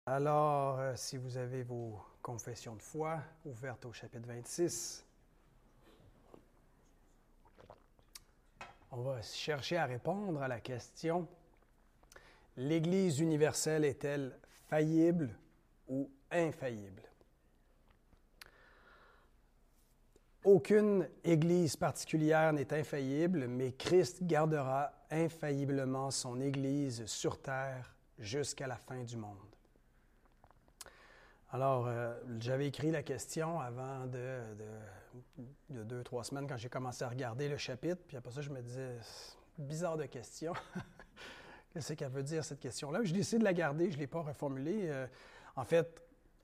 Alors, si vous avez vos confessions de foi ouvertes au chapitre 26, on va chercher à répondre à la question: l'Église universelle est-elle faillible ou infaillible? Aucune Église particulière n'est infaillible, mais Christ gardera infailliblement son Église sur terre jusqu'à la fin du monde. Alors, j'avais écrit la question avant de 2-3 semaines quand j'ai commencé à regarder le chapitre, puis après ça, je me disais, bizarre de question. Qu'est-ce qu'elle veut dire, cette question-là? J'ai décidé de la garder, je ne l'ai pas reformulée. En fait,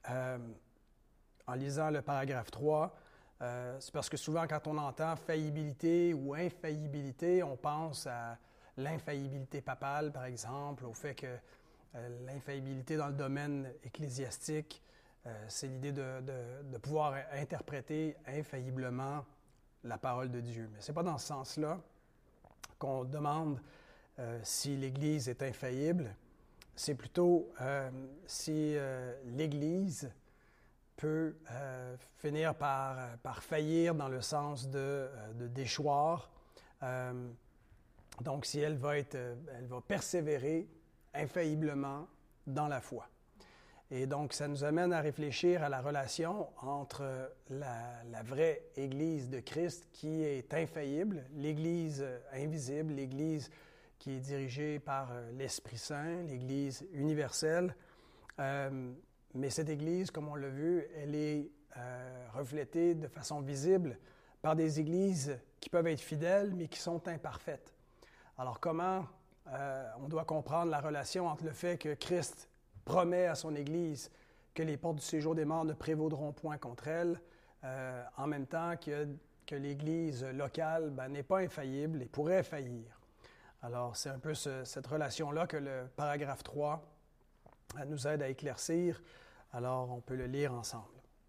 en lisant le paragraphe 3, c'est parce que souvent, quand on entend faillibilité ou infaillibilité, on pense à l'infaillibilité papale, par exemple, au fait que l'infaillibilité dans le domaine ecclésiastique, c'est l'idée de pouvoir interpréter infailliblement la parole de Dieu. Mais ce n'est pas dans ce sens-là qu'on demande si l'Église est infaillible. C'est plutôt si l'Église peut finir par faillir dans le sens de déchoir. Donc, si elle va persévérer infailliblement dans la foi. Et donc, ça nous amène à réfléchir à la relation entre la vraie Église de Christ qui est infaillible, l'Église invisible, l'Église qui est dirigée par l'Esprit Saint, l'Église universelle. Mais cette Église, comme on l'a vu, elle est reflétée de façon visible par des Églises qui peuvent être fidèles, mais qui sont imparfaites. Alors, comment on doit comprendre la relation entre le fait que Christ promet à son Église que les portes du séjour des morts ne prévaudront point contre elle, en même temps que l'Église locale n'est pas infaillible et pourrait faillir. Alors, c'est un peu cette relation-là que le paragraphe 3 nous aide à éclaircir. Alors, on peut le lire ensemble.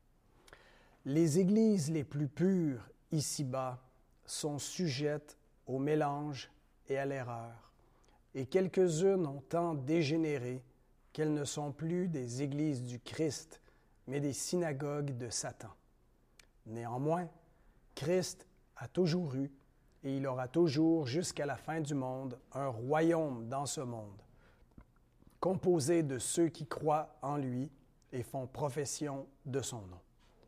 Les Églises les plus pures ici-bas sont sujettes au mélange et à l'erreur, et quelques-unes ont tant dégénéré qu'elles ne sont plus des églises du Christ, mais des synagogues de Satan. Néanmoins, Christ a toujours eu, et il aura toujours jusqu'à la fin du monde, un royaume dans ce monde, composé de ceux qui croient en lui et font profession de son nom.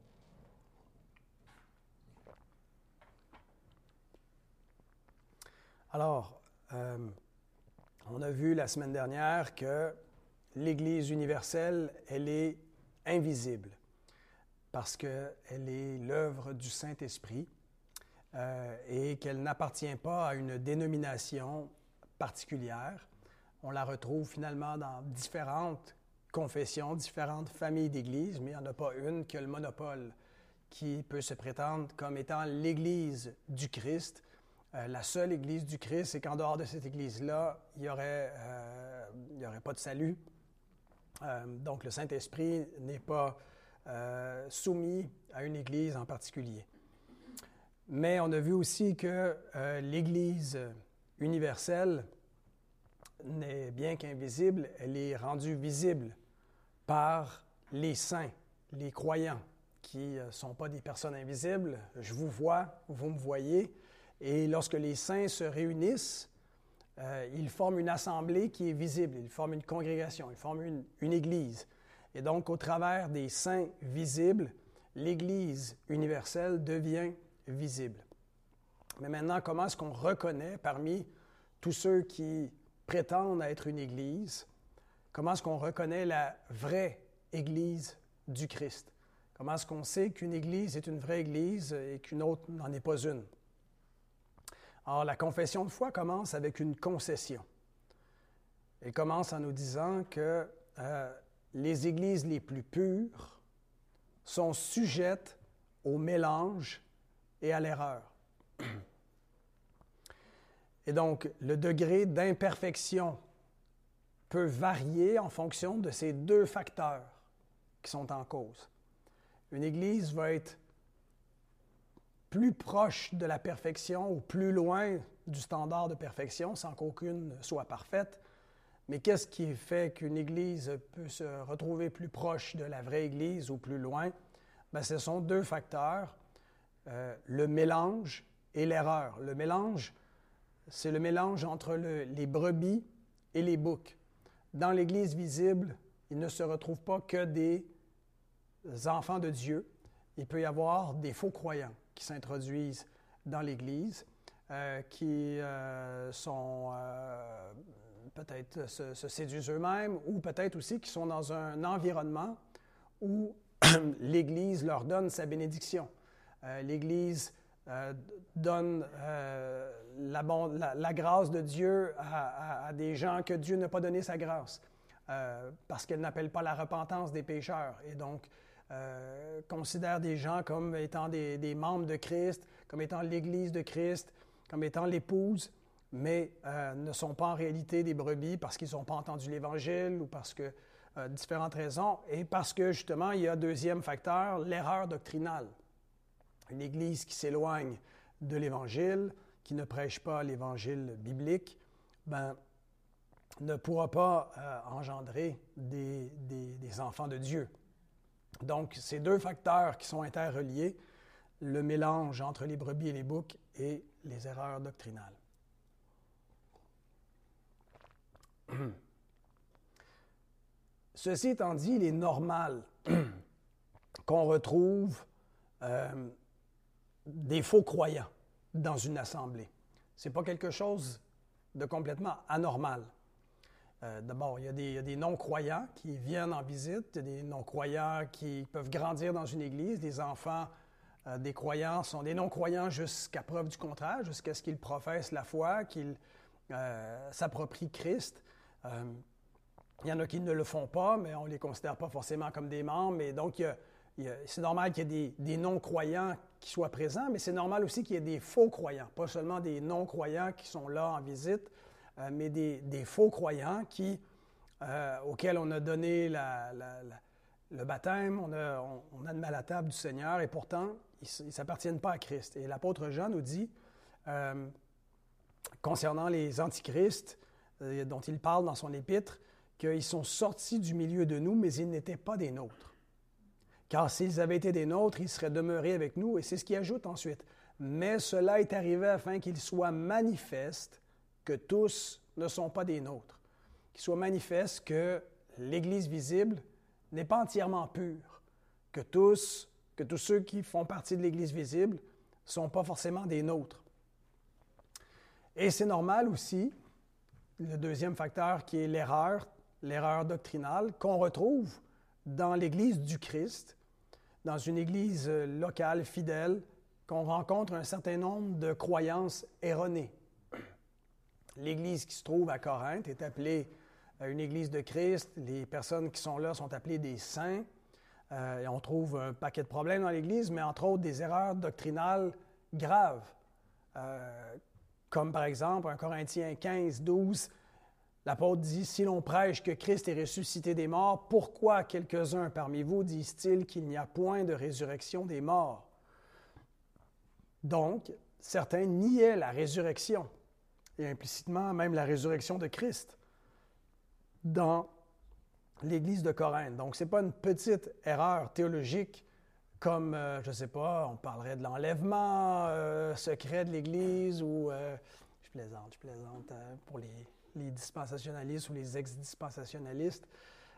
Alors, on a vu la semaine dernière que l'Église universelle, elle est invisible parce qu'elle est l'œuvre du Saint-Esprit et qu'elle n'appartient pas à une dénomination particulière. On la retrouve finalement dans différentes confessions, différentes familles d'Églises, mais il n'y en a pas une qui a le monopole, qui peut se prétendre comme étant l'Église du Christ. La seule Église du Christ, c'est qu'en dehors de cette Église-là, il n'y aurait pas de salut. Donc, le Saint-Esprit n'est pas soumis à une Église en particulier. Mais on a vu aussi que l'Église universelle, bien qu'invisible, elle est rendue visible par les saints, les croyants, qui ne sont pas des personnes invisibles. Je vous vois, vous me voyez. Et lorsque les saints se réunissent, ils forment une assemblée qui est visible, ils forment une congrégation, ils forment une église. Et donc, au travers des saints visibles, l'Église universelle devient visible. Mais maintenant, comment est-ce qu'on reconnaît parmi tous ceux qui prétendent être une Église, comment est-ce qu'on reconnaît la vraie Église du Christ? Comment est-ce qu'on sait qu'une Église est une vraie Église et qu'une autre n'en est pas une? Alors, la confession de foi commence avec une concession. Elle commence en nous disant que les églises les plus pures sont sujettes au mélange et à l'erreur. Et donc, le degré d'imperfection peut varier en fonction de ces deux facteurs qui sont en cause. Une église va être plus proche de la perfection ou plus loin du standard de perfection sans qu'aucune soit parfaite, Mais qu'est-ce qui fait qu'une Église peut se retrouver plus proche de la vraie Église ou plus loin? Bien, ce sont deux facteurs, le mélange et l'erreur. Le mélange, c'est le mélange entre les brebis et les boucs. Dans l'Église visible, il ne se retrouve pas que des enfants de Dieu. Il peut y avoir des faux croyants qui s'introduisent dans l'Église, qui sont peut-être se séduisent eux-mêmes ou peut-être aussi qui sont dans un environnement où l'Église leur donne sa bénédiction. L'Église donne la grâce de Dieu à des gens que Dieu n'a pas donné sa grâce, parce qu'elle n'appelle pas la repentance des pécheurs. Et donc, considère des gens comme étant des membres de Christ, comme étant l'Église de Christ, comme étant l'épouse, mais ne sont pas en réalité des brebis parce qu'ils n'ont pas entendu l'Évangile ou parce que différentes raisons, et parce que justement, il y a deuxième facteur, l'erreur doctrinale. Une Église qui s'éloigne de l'Évangile, qui ne prêche pas l'Évangile biblique, ne pourra pas engendrer des enfants de Dieu. Donc, ces deux facteurs qui sont interreliés, le mélange entre les brebis et les boucs et les erreurs doctrinales. Ceci étant dit, il est normal qu'on retrouve des faux croyants dans une assemblée. Ce n'est pas quelque chose de complètement anormal. D'abord, il y a des non-croyants qui viennent en visite, il y a des non-croyants qui peuvent grandir dans une église, des enfants des croyants sont des non-croyants jusqu'à preuve du contraire, jusqu'à ce qu'ils professent la foi, qu'ils s'approprient Christ. Il y en a qui ne le font pas, mais on ne les considère pas forcément comme des membres. Et donc, c'est normal qu'il y ait des non-croyants qui soient présents, mais c'est normal aussi qu'il y ait des faux croyants, pas seulement des non-croyants qui sont là en visite, mais des faux croyants auxquels on a donné le baptême, on admet à la table du Seigneur, et pourtant, ils ne s'appartiennent pas à Christ. Et l'apôtre Jean nous dit, concernant les antichrists, dont il parle dans son épître, qu'ils sont sortis du milieu de nous, mais ils n'étaient pas des nôtres. Car s'ils avaient été des nôtres, ils seraient demeurés avec nous, et c'est ce qu'il ajoute ensuite. Mais cela est arrivé afin qu'il soit manifeste que tous ne sont pas des nôtres. Qu'il soit manifeste que l'Église visible n'est pas entièrement pure, que tous ceux qui font partie de l'Église visible ne sont pas forcément des nôtres. Et c'est normal aussi, le deuxième facteur qui est l'erreur doctrinale, qu'on retrouve dans l'Église du Christ, dans une Église locale, fidèle, qu'on rencontre un certain nombre de croyances erronées. L'Église qui se trouve à Corinthe est appelée une Église de Christ. Les personnes qui sont là sont appelées des saints. Et on trouve un paquet de problèmes dans l'Église, mais entre autres des erreurs doctrinales graves. Comme par exemple, 1 Corinthiens 15, 12, l'apôtre dit « Si l'on prêche que Christ est ressuscité des morts, pourquoi quelques-uns parmi vous disent-ils qu'il n'y a point de résurrection des morts? » Donc, certains niaient la résurrection, et implicitement même la résurrection de Christ, dans l'Église de Corinthe. Donc, ce n'est pas une petite erreur théologique comme, je ne sais pas, on parlerait de l'enlèvement secret de l'Église ou, je plaisante, pour les dispensationalistes ou les ex-dispensationalistes.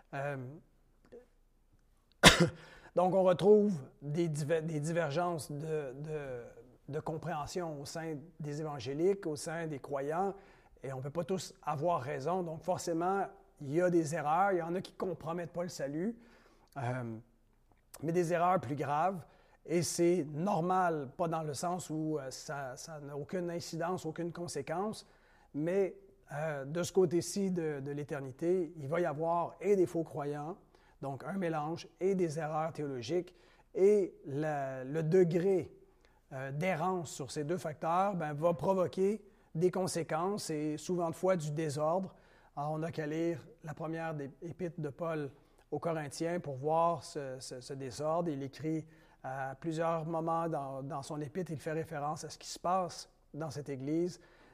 Donc, on retrouve des divergences de compréhension au sein des évangéliques, au sein des croyants, et on ne peut pas tous avoir raison. Donc, forcément, il y a des erreurs, il y en a qui ne compromettent pas le salut, mais des erreurs plus graves, et c'est normal, pas dans le sens où ça n'a aucune incidence, aucune conséquence, mais de ce côté-ci de l'éternité, il va y avoir et des faux croyants, donc un mélange, et des erreurs théologiques, et le degré d'errance sur ces deux facteurs va provoquer des conséquences et souvent de fois du désordre. Alors, on n'a qu'à lire la première des épîtres de Paul aux Corinthiens pour voir ce désordre. Il écrit à plusieurs moments dans son épître, il fait référence à ce qui se passe dans cette Église.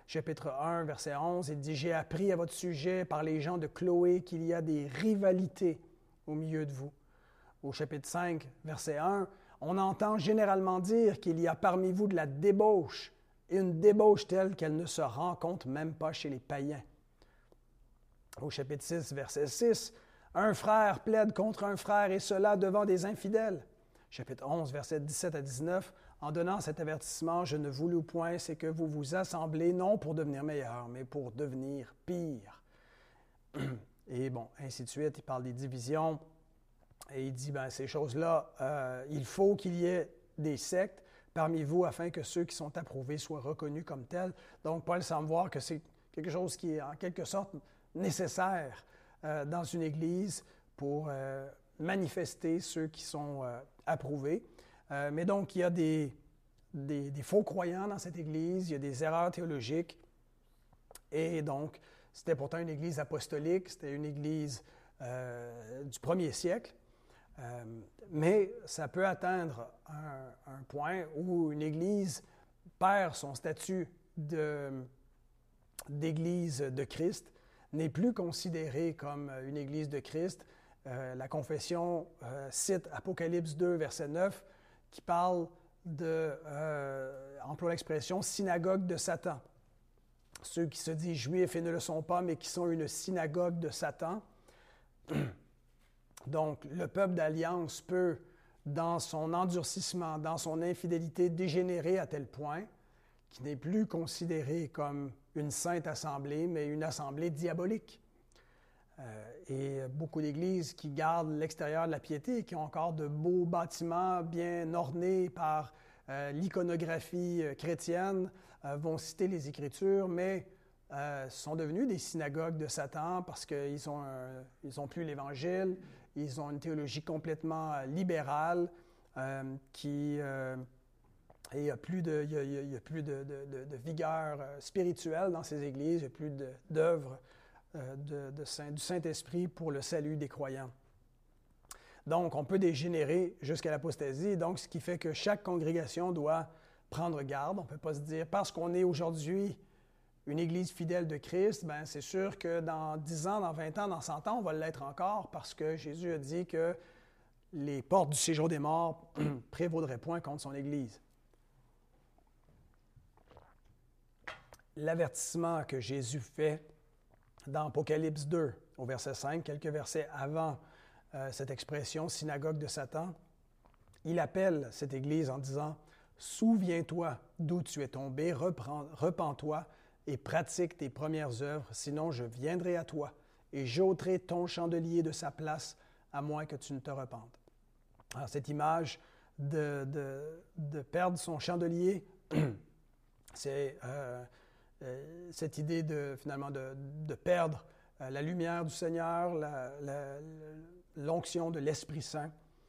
chapitre 1, verset 11, il dit « J'ai appris à votre sujet par les gens de Chloé qu'il y a des rivalités au milieu de vous. » Au chapitre 5, verset 1, on entend généralement dire qu'il y a parmi vous de la débauche, et une débauche telle qu'elle ne se rencontre même pas chez les païens. Au chapitre 6, verset 6, un frère plaide contre un frère, et cela devant des infidèles. Chapitre 11, versets 17 à 19, en donnant cet avertissement, je ne voulus point, c'est que vous vous assemblez non pour devenir meilleur, mais pour devenir pire. Et bon, ainsi de suite, il parle des divisions, et il dit, ces choses-là, il faut qu'il y ait des sectes parmi vous afin que ceux qui sont approuvés soient reconnus comme tels. Donc, Paul semble voir que c'est quelque chose qui est en quelque sorte nécessaire dans une Église pour manifester ceux qui sont approuvés. Mais donc, il y a des faux croyants dans cette Église, il y a des erreurs théologiques. Et donc, c'était pourtant une Église apostolique, c'était une Église du 1er siècle. Mais ça peut atteindre un point où une Église perd son statut d'Église de Christ, n'est plus considérée comme une Église de Christ. La confession cite Apocalypse 2, verset 9, qui parle emploie l'expression « synagogue de Satan ». Ceux qui se disent juifs et ne le sont pas, mais qui sont une synagogue de Satan. Donc, le peuple d'Alliance peut, dans son endurcissement, dans son infidélité, dégénérer à tel point qu'il n'est plus considéré comme une sainte assemblée, mais une assemblée diabolique. Et beaucoup d'églises qui gardent l'extérieur de la piété et qui ont encore de beaux bâtiments bien ornés par l'iconographie chrétienne vont citer les Écritures, mais sont devenus des synagogues de Satan parce qu'ils ont plus l'Évangile, ils ont une théologie complètement libérale et il n'y a plus de vigueur spirituelle dans ces églises, il n'y a plus d'œuvre du Saint-Esprit pour le salut des croyants. Donc, on peut dégénérer jusqu'à l'apostasie, donc ce qui fait que chaque congrégation doit prendre garde. On ne peut pas se dire, parce qu'on est aujourd'hui une Église fidèle de Christ, c'est sûr que dans 10 ans, dans 20 ans, dans 100 ans, on va l'être encore parce que Jésus a dit que les portes du séjour des morts ne prévaudraient point contre son Église. L'avertissement que Jésus fait dans Apocalypse 2, au verset 5, quelques versets avant cette expression « synagogue de Satan », il appelle cette Église en disant « Souviens-toi d'où tu es tombé, repens-toi et pratique tes premières œuvres, sinon je viendrai à toi et j'ôterai ton chandelier de sa place, à moins que tu ne te repentes. » Alors, cette image de perdre son chandelier, c'est cette idée de perdre la lumière du Seigneur, l'onction de l'Esprit Saint,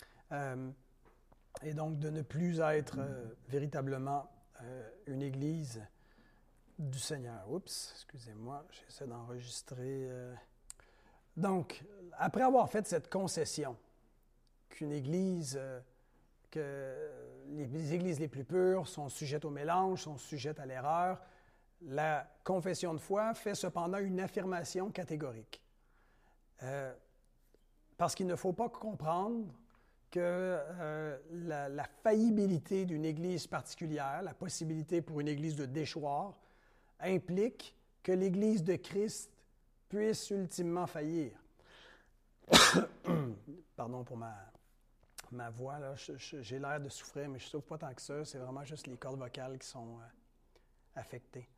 et donc de ne plus être véritablement une Église du Seigneur. Oups, excusez-moi, j'essaie d'enregistrer. Donc, après avoir fait cette concession, qu'une Église, que les Églises les plus pures sont sujettes au mélange, sont sujettes à l'erreur, la confession de foi fait cependant une affirmation catégorique. Parce qu'il ne faut pas comprendre que la faillibilité d'une Église particulière, la possibilité pour une Église de déchoir, implique que l'Église de Christ puisse ultimement faillir. Pardon pour ma voix, là. J'ai l'air de souffrir, mais je ne souffre pas tant que ça. C'est vraiment juste les cordes vocales qui sont affectées.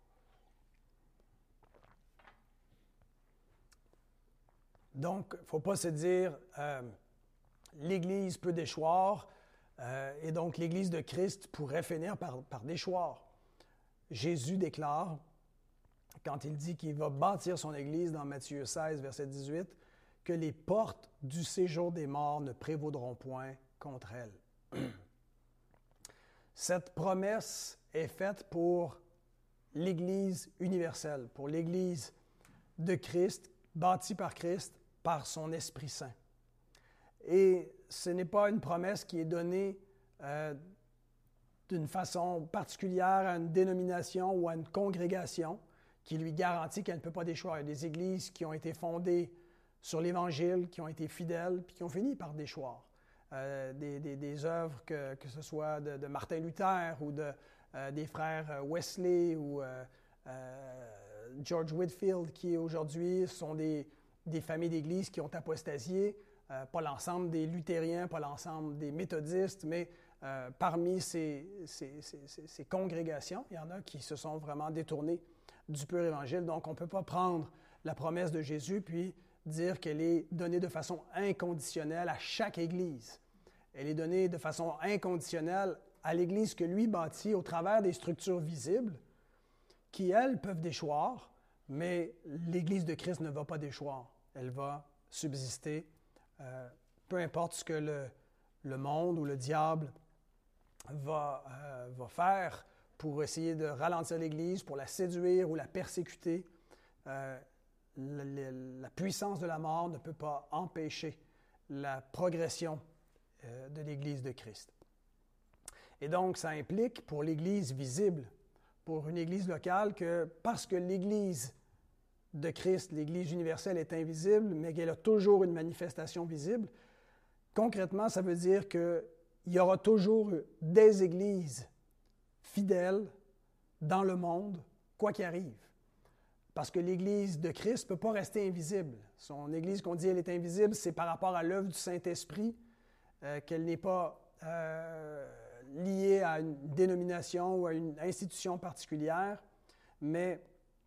Donc, il ne faut pas se dire l'Église peut déchoir et donc l'Église de Christ pourrait finir par déchoir. Jésus déclare, quand il dit qu'il va bâtir son Église dans Matthieu 16, verset 18, que les portes du séjour des morts ne prévaudront point contre elle. Cette promesse est faite pour l'Église universelle, pour l'Église de Christ, bâtie par Christ, par son Esprit Saint. Et ce n'est pas une promesse qui est donnée d'une façon particulière à une dénomination ou à une congrégation qui lui garantit qu'elle ne peut pas déchoir. Il y a des églises qui ont été fondées sur l'Évangile, qui ont été fidèles, puis qui ont fini par déchoir. Des œuvres, que ce soit de Martin Luther ou des frères Wesley ou George Whitefield, qui aujourd'hui sont des familles d'églises qui ont apostasié, pas l'ensemble des luthériens, pas l'ensemble des méthodistes, mais parmi ces congrégations, il y en a qui se sont vraiment détournés du pur évangile. Donc, on ne peut pas prendre la promesse de Jésus puis dire qu'elle est donnée de façon inconditionnelle à chaque Église. Elle est donnée de façon inconditionnelle à l'Église que lui bâtit au travers des structures visibles qui, elles, peuvent déchoir, mais l'Église de Christ ne va pas déchoir. Elle va subsister, peu importe ce que le monde ou le diable va faire pour essayer de ralentir l'Église, pour la séduire ou la persécuter. La puissance de la mort ne peut pas empêcher la progression de l'Église de Christ. Et donc, ça implique pour l'Église visible, pour une Église locale, que parce que l'Église de Christ, l'Église universelle, est invisible, mais qu'elle a toujours une manifestation visible, concrètement, ça veut dire qu'il y aura toujours des Églises fidèles dans le monde, quoi qu'il arrive. Parce que l'Église de Christ ne peut pas rester invisible. Son Église, qu'on dit elle est invisible, c'est par rapport à l'œuvre du Saint-Esprit, qu'elle n'est pas liée à une dénomination ou à une institution particulière, mais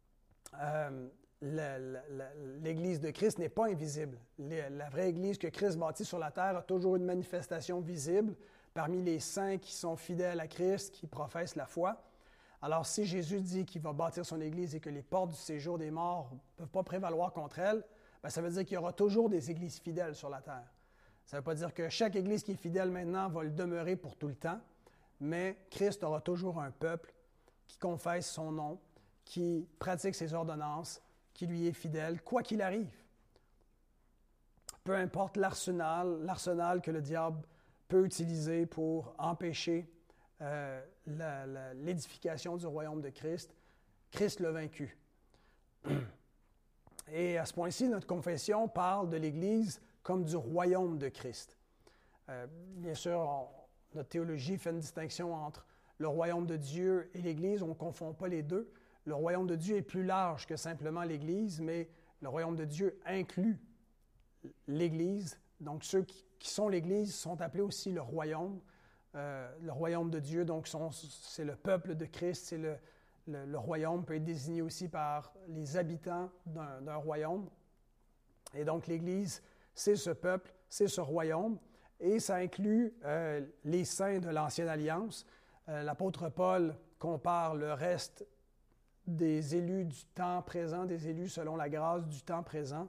l'Église de Christ n'est pas invisible. La vraie Église que Christ bâtit sur la terre a toujours une manifestation visible parmi les saints qui sont fidèles à Christ, qui professent la foi. Alors, si Jésus dit qu'il va bâtir son Église et que les portes du séjour des morts ne peuvent pas prévaloir contre elle, bien, ça veut dire qu'il y aura toujours des églises fidèles sur la terre. Ça ne veut pas dire que chaque Église qui est fidèle maintenant va le demeurer pour tout le temps, mais Christ aura toujours un peuple qui confesse son nom, qui pratique ses ordonnances, qui lui est fidèle, quoi qu'il arrive. Peu importe l'arsenal que le diable peut utiliser pour empêcher l'édification du royaume de Christ, Christ l'a vaincu. Et à ce point-ci, notre confession parle de l'Église comme du royaume de Christ. Bien sûr, notre théologie fait une distinction entre le royaume de Dieu et l'Église. On ne confond pas les deux. Le royaume de Dieu est plus large que simplement l'Église, mais le royaume de Dieu inclut l'Église. Donc, ceux qui sont l'Église sont appelés aussi le royaume de Dieu. Donc, c'est le peuple de Christ, c'est le royaume peut être désigné aussi par les habitants d'un royaume. Et donc, l'Église, c'est ce peuple, c'est ce royaume, et ça inclut les saints de l'Ancienne Alliance. L'apôtre Paul compare le reste des élus du temps présent, des élus selon la grâce du temps présent,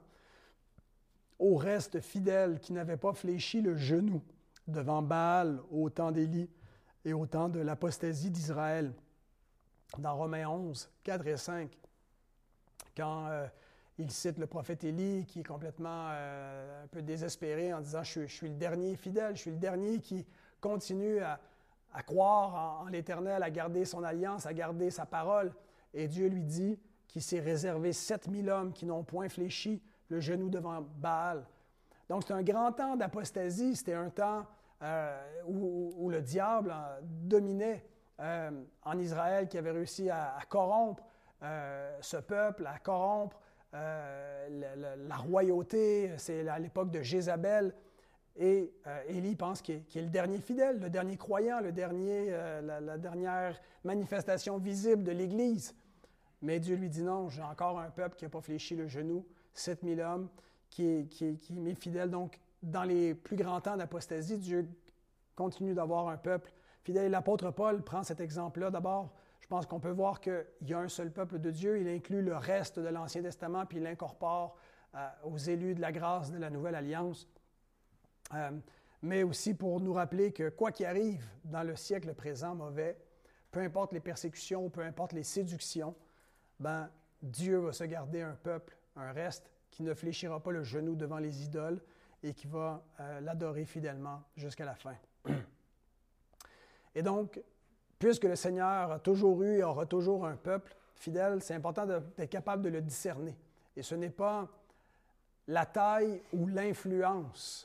au reste fidèle qui n'avait pas fléchi le genou devant Baal au temps d'Élie et au temps de l'apostasie d'Israël. Dans Romains 11, 4 et 5, quand il cite le prophète Élie qui est complètement un peu désespéré en disant « Je suis le dernier fidèle, je suis le dernier qui continue à croire en l'Éternel, à garder son alliance, à garder sa parole. » Et Dieu lui dit qu'il s'est réservé 7000 hommes qui n'ont point fléchi le genou devant Baal. Donc, c'est un grand temps d'apostasie. C'était un temps où le diable dominait en Israël, qui avait réussi à corrompre ce peuple, à corrompre la royauté. C'est à l'époque de Jézabel. Et Élie pense qu'il est le dernier fidèle, le dernier croyant, la dernière manifestation visible de l'Église. Mais Dieu lui dit non, j'ai encore un peuple qui n'a pas fléchi le genou, 7000 hommes, qui m'est fidèle. Donc, dans les plus grands temps d'apostasie, Dieu continue d'avoir un peuple fidèle. L'apôtre Paul prend cet exemple-là. D'abord, je pense qu'on peut voir qu'il y a un seul peuple de Dieu. Il inclut le reste de l'Ancien Testament, puis il l'incorpore aux élus de la grâce de la Nouvelle Alliance. Mais aussi pour nous rappeler que quoi qu'il arrive dans le siècle présent mauvais, peu importe les persécutions, peu importe les séductions, ben, Dieu va se garder un peuple, un reste, qui ne fléchira pas le genou devant les idoles et qui va l'adorer fidèlement jusqu'à la fin. Et donc, puisque le Seigneur a toujours eu et aura toujours un peuple fidèle, c'est important d'être capable de le discerner. Et ce n'est pas la taille ou l'influence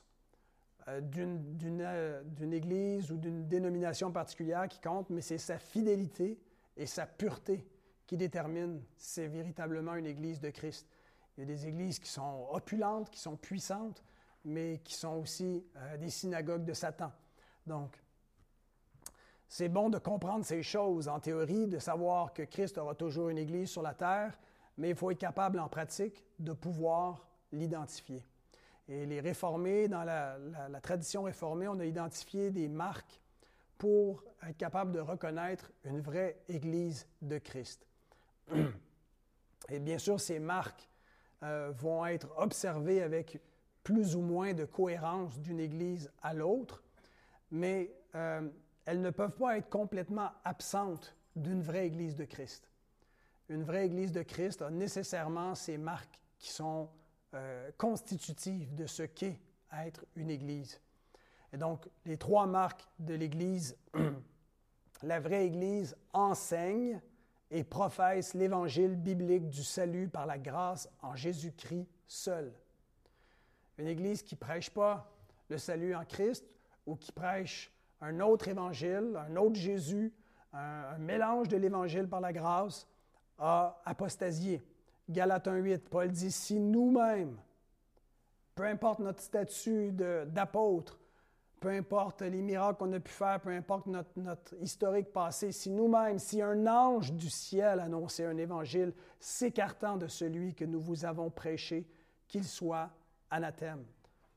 d'une église ou d'une dénomination particulière qui compte, mais c'est sa fidélité et sa pureté qui déterminent si c'est véritablement une église de Christ. Il y a des églises qui sont opulentes, qui sont puissantes, mais qui sont aussi des synagogues de Satan. Donc, c'est bon de comprendre ces choses en théorie, de savoir que Christ aura toujours une église sur la terre, mais il faut être capable en pratique de pouvoir l'identifier. Et les réformés, dans la tradition réformée, on a identifié des marques pour être capable de reconnaître une vraie Église de Christ. Et bien sûr, ces marques vont être observées avec plus ou moins de cohérence d'une Église à l'autre, mais elles ne peuvent pas être complètement absentes d'une vraie Église de Christ. Une vraie Église de Christ a nécessairement ces marques qui sont constitutive de ce qu'est être une Église. Et donc, les trois marques de l'Église, la vraie Église enseigne et professe l'Évangile biblique du salut par la grâce en Jésus-Christ seul. Une Église qui ne prêche pas le salut en Christ ou qui prêche un autre Évangile, un autre Jésus, un mélange de l'Évangile par la grâce, a apostasié. Galates 1,8, Paul dit, si nous-mêmes, peu importe notre statut d'apôtre, peu importe les miracles qu'on a pu faire, peu importe notre historique passé, si nous-mêmes, si un ange du ciel annonçait un évangile s'écartant de celui que nous vous avons prêché, qu'il soit anathème.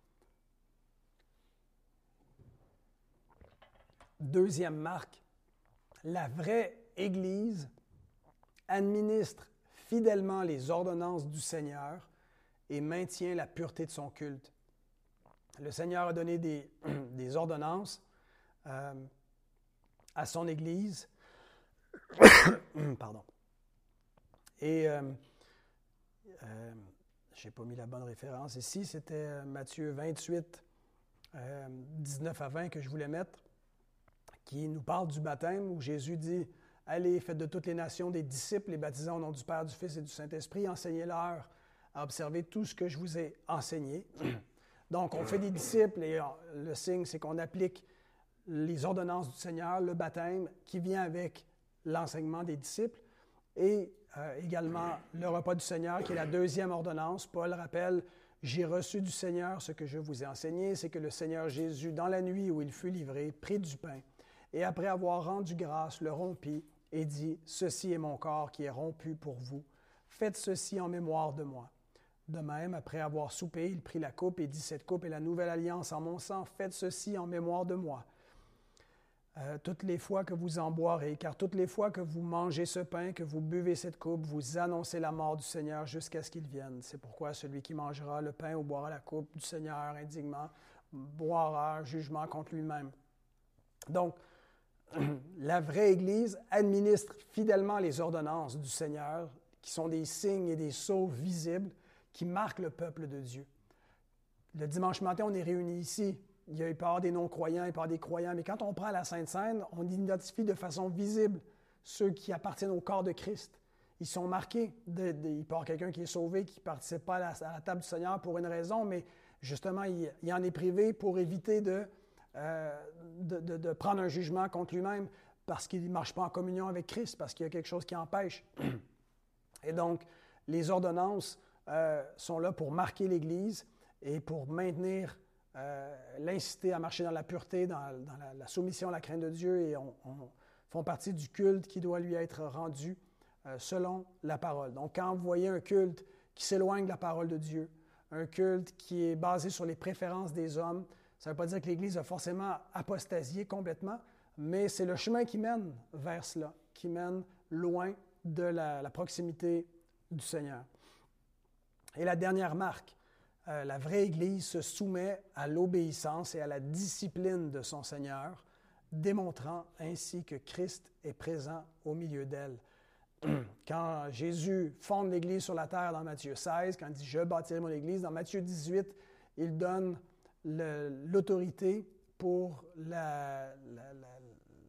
Deuxième marque, la vraie Église administre fidèlement les ordonnances du Seigneur et maintient la pureté de son culte. Le Seigneur a donné des ordonnances à son Église. Pardon. Et je n'ai pas mis la bonne référence ici, c'était Matthieu 28, 19 à 20 que je voulais mettre, qui nous parle du baptême, où Jésus dit « Allez, faites de toutes les nations des disciples, les baptisant au nom du Père, du Fils et du Saint-Esprit, enseignez-leur à observer tout ce que je vous ai enseigné. » Donc, on fait des disciples et le signe, c'est qu'on applique les ordonnances du Seigneur, le baptême, qui vient avec l'enseignement des disciples, et également le repas du Seigneur, qui est la deuxième ordonnance. Paul rappelle « J'ai reçu du Seigneur ce que je vous ai enseigné, c'est que le Seigneur Jésus, dans la nuit où il fut livré, prit du pain, et après avoir rendu grâce, le rompit, et dit, « Ceci est mon corps qui est rompu pour vous. Faites ceci en mémoire de moi. » De même, après avoir soupé, il prit la coupe et dit, « Cette coupe est la nouvelle alliance en mon sang. Faites ceci en mémoire de moi. Toutes les fois que vous en boirez, car toutes les fois que vous mangez ce pain, que vous buvez cette coupe, vous annoncez la mort du Seigneur jusqu'à ce qu'il vienne. C'est pourquoi celui qui mangera le pain ou boira la coupe du Seigneur indignement boira un jugement contre lui-même. » Donc, la vraie Église administre fidèlement les ordonnances du Seigneur, qui sont des signes et des sceaux visibles qui marquent le peuple de Dieu. Le dimanche matin, on est réunis ici. Il peut y avoir des non-croyants, il peut y avoir des croyants, mais quand on prend la Sainte Seine, on identifie de façon visible ceux qui appartiennent au corps de Christ. Ils sont marqués. Il peut y avoir quelqu'un qui est sauvé, qui ne participe pas à la table du Seigneur pour une raison, mais justement, il en est privé pour éviter de prendre un jugement contre lui-même parce qu'il ne marche pas en communion avec Christ, parce qu'il y a quelque chose qui empêche. Et donc, les ordonnances sont là pour marquer l'Église et pour maintenir, l'inciter à marcher dans la pureté, dans la soumission à la crainte de Dieu, et font partie du culte qui doit lui être rendu selon la parole. Donc, quand vous voyez un culte qui s'éloigne de la parole de Dieu, un culte qui est basé sur les préférences des hommes, ça ne veut pas dire que l'Église a forcément apostasié complètement, mais c'est le chemin qui mène vers cela, qui mène loin de la proximité du Seigneur. Et la dernière marque, la vraie Église se soumet à l'obéissance et à la discipline de son Seigneur, démontrant ainsi que Christ est présent au milieu d'elle. Quand Jésus fonde l'Église sur la terre dans Matthieu 16, quand il dit « Je bâtirai mon Église », dans Matthieu 18, il donne l'autorité pour à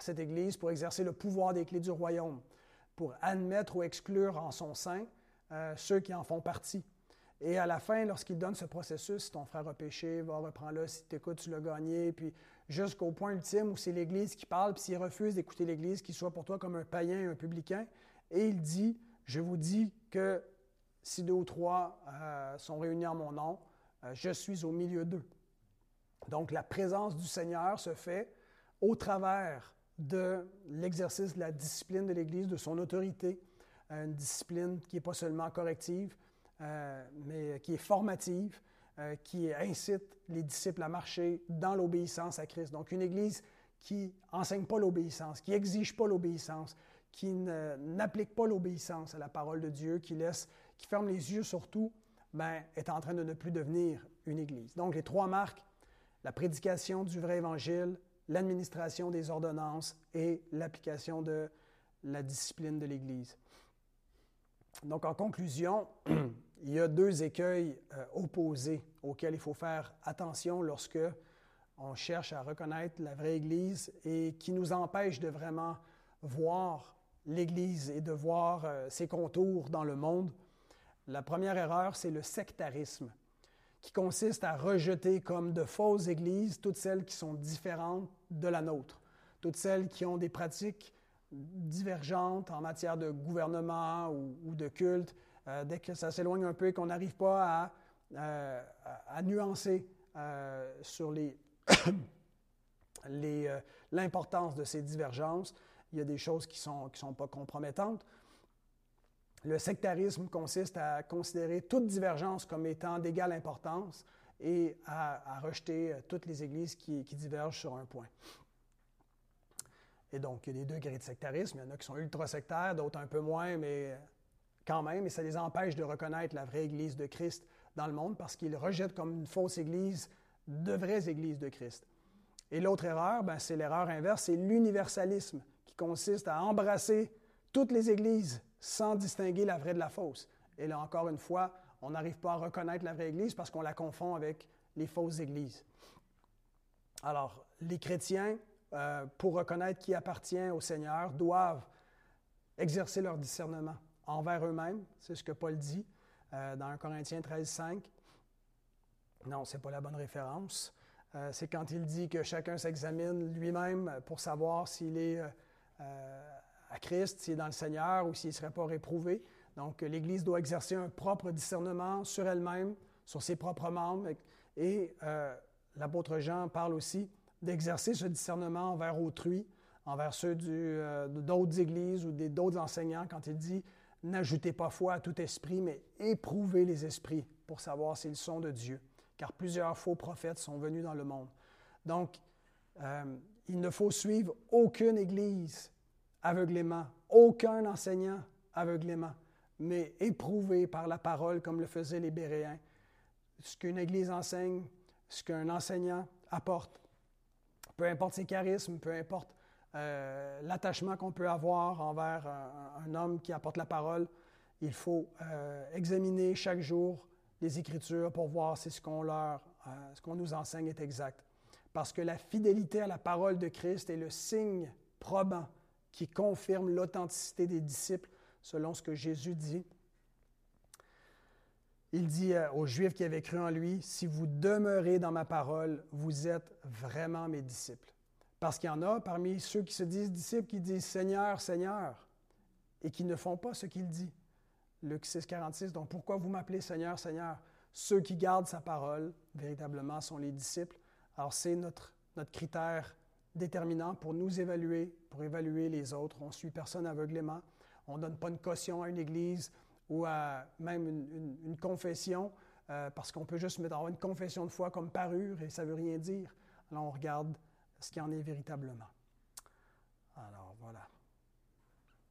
cette Église pour exercer le pouvoir des clés du royaume, pour admettre ou exclure en son sein ceux qui en font partie. Et à la fin, lorsqu'il donne ce processus, si ton frère a péché, va, reprends-le, si tu écoutes, tu l'as gagné, puis jusqu'au point ultime où c'est l'Église qui parle, puis s'il refuse d'écouter l'Église, qu'il soit pour toi comme un païen, un publicain, et il dit, je vous dis que si 2 ou 3 sont réunis en mon nom, je suis au milieu d'eux. Donc la présence du Seigneur se fait au travers de l'exercice de la discipline de l'Église, de son autorité, une discipline qui n'est pas seulement corrective, mais qui est formative, qui incite les disciples à marcher dans l'obéissance à Christ. Donc une Église qui n'enseigne pas l'obéissance, qui n'exige pas l'obéissance, qui n'applique pas l'obéissance à la parole de Dieu, qui ferme les yeux sur tout, est en train de ne plus devenir une Église. Donc les 3 marques, la prédication du vrai Évangile, l'administration des ordonnances et l'application de la discipline de l'Église. Donc, en conclusion, il y a 2 écueils opposés auxquels il faut faire attention lorsque on cherche à reconnaître la vraie Église et qui nous empêchent de vraiment voir l'Église et de voir ses contours dans le monde. La première erreur, c'est le sectarisme, qui consiste à rejeter comme de fausses églises toutes celles qui sont différentes de la nôtre, toutes celles qui ont des pratiques divergentes en matière de gouvernement ou de culte. Dès que ça s'éloigne un peu et qu'on n'arrive pas à nuancer sur l'importance de ces divergences, il y a des choses qui ne sont pas compromettantes. Le sectarisme consiste à considérer toute divergence comme étant d'égale importance et à rejeter toutes les églises qui divergent sur un point. Et donc, il y a des degrés de sectarisme. Il y en a qui sont ultra-sectaires, d'autres un peu moins, mais quand même. Et ça les empêche de reconnaître la vraie Église de Christ dans le monde parce qu'ils rejettent comme une fausse Église de vraies Églises de Christ. Et l'autre erreur, c'est l'erreur inverse, c'est l'universalisme qui consiste à embrasser toutes les Églises sans distinguer la vraie de la fausse. Et là, encore une fois, on n'arrive pas à reconnaître la vraie Église parce qu'on la confond avec les fausses Églises. Alors, les chrétiens, pour reconnaître qui appartient au Seigneur, doivent exercer leur discernement envers eux-mêmes. C'est ce que Paul dit dans 1 Corinthiens 13,5. Non, ce n'est pas la bonne référence. C'est quand il dit que chacun s'examine lui-même pour savoir s'il est à Christ, s'il est dans le Seigneur ou s'il ne serait pas réprouvé. Donc, l'Église doit exercer un propre discernement sur elle-même, sur ses propres membres. Et l'apôtre Jean parle aussi d'exercer ce discernement envers autrui, envers ceux d'autres églises ou d'autres enseignants, quand il dit « N'ajoutez pas foi à tout esprit, mais éprouvez les esprits pour savoir s'ils sont de Dieu, car plusieurs faux prophètes sont venus dans le monde. » Donc, il ne faut suivre aucune église aveuglément, aucun enseignant aveuglément, mais éprouver par la parole comme le faisaient les Béréens ce qu'une église enseigne, ce qu'un enseignant apporte. Peu importe ses charismes, peu importe l'attachement qu'on peut avoir envers un homme qui apporte la parole, il faut examiner chaque jour les Écritures pour voir si ce qu'on nous enseigne est exact. Parce que la fidélité à la parole de Christ est le signe probant qui confirme l'authenticité des disciples, selon ce que Jésus dit. Il dit aux Juifs qui avaient cru en lui, « Si vous demeurez dans ma parole, vous êtes vraiment mes disciples. » Parce qu'il y en a parmi ceux qui se disent disciples qui disent « Seigneur, Seigneur » et qui ne font pas ce qu'il dit. Luc 6, 46, « Donc pourquoi vous m'appelez Seigneur, Seigneur? » Ceux qui gardent sa parole, véritablement, sont les disciples. Alors c'est notre critère déterminant pour nous évaluer, pour évaluer les autres. On ne suit personne aveuglément. On ne donne pas une caution à une église ou à même une confession, parce qu'on peut juste avoir une confession de foi comme parure et ça ne veut rien dire. Alors on regarde ce qu'il en est véritablement. Alors voilà.